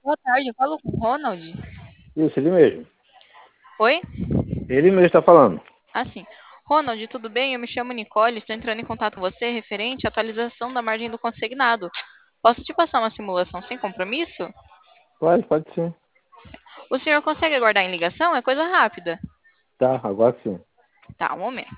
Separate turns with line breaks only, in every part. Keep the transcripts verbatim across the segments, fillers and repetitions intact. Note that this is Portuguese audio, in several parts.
Boa tarde, eu falo com o Ronald.
Isso, ele mesmo.
Oi?
Ele mesmo está falando.
Ah, sim. Ronald, tudo bem? Eu me chamo Nicole, estou entrando em contato com você referente à atualização da margem do consignado. Posso te passar uma simulação sem compromisso?
Pode, pode sim.
O senhor consegue aguardar em ligação? É coisa rápida.
Tá, agora sim.
Tá, um momento.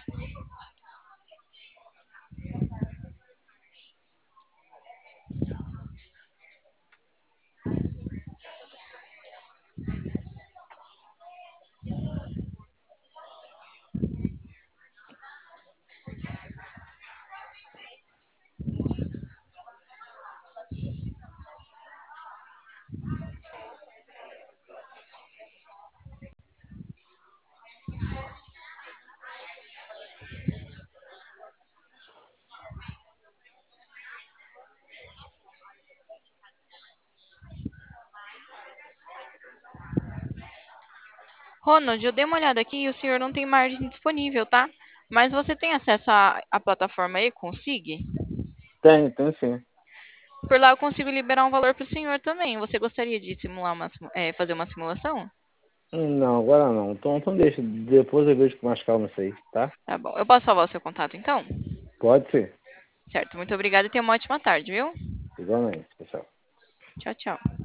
Ronald, eu dei uma olhada aqui e o senhor não tem margem disponível, tá? Mas você tem acesso à, à plataforma e-Consig?
Tem, tem sim.
Por lá eu consigo liberar um valor para o senhor também. Você gostaria de simular uma, simu- é, fazer uma simulação?
Hum, Não, agora não. Então, então deixa. Depois eu vejo com mais calma isso aí, tá?
Tá bom. Eu posso salvar o seu contato então?
Pode ser.
Certo, muito obrigada e tenha uma ótima tarde, viu?
Igualmente, pessoal.
Tchau, tchau.